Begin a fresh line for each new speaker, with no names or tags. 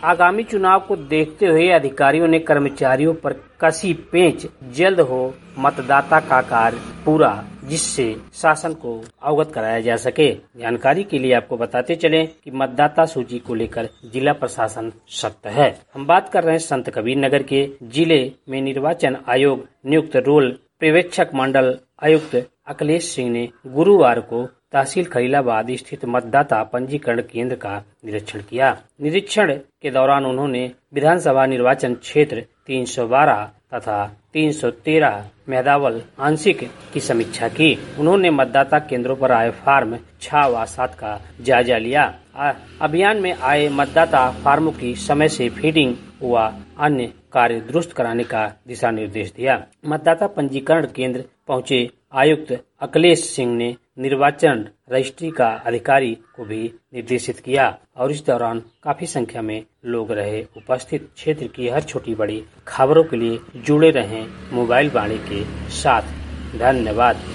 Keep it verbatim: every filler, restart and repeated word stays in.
आगामी चुनाव को देखते हुए अधिकारियों ने कर्मचारियों पर कसी पेंच, जल्द हो मतदाता का कार्य पूरा, जिससे शासन को अवगत कराया जा सके। जानकारी के लिए आपको बताते चलें कि मतदाता सूची को लेकर जिला प्रशासन सख्त है। हम बात कर रहे हैं संत कबीर नगर के। जिले में निर्वाचन आयोग नियुक्त रोल पर्यवेक्षक मंडल आयुक्त अखिलेश सिंह ने गुरुवार को तहसील खलीलाबाद स्थित मतदाता पंजीकरण केंद्र का निरीक्षण किया। निरीक्षण के दौरान उन्होंने विधानसभा निर्वाचन क्षेत्र तीन सौ बारह तथा तीन सौ तेरह मेहदावल आंशिक की समीक्षा की। उन्होंने मतदाता केंद्रों पर आए फार्म छह व सात का जायजा लिया। अभियान में आए मतदाता फार्मों की समय से फीडिंग व अन्य कार्य दुरुस्त कराने का दिशा निर्देश दिया। मतदाता पंजीकरण केंद्र पहुंचे आयुक्त अखिलेश सिंह ने निर्वाचन रजिस्ट्री का अधिकारी को भी निर्देशित किया और इस दौरान काफी संख्या में लोग रहे उपस्थित। क्षेत्र की हर छोटी बड़ी खबरों के लिए जुड़े रहें मोबाइल वाणी के साथ। धन्यवाद।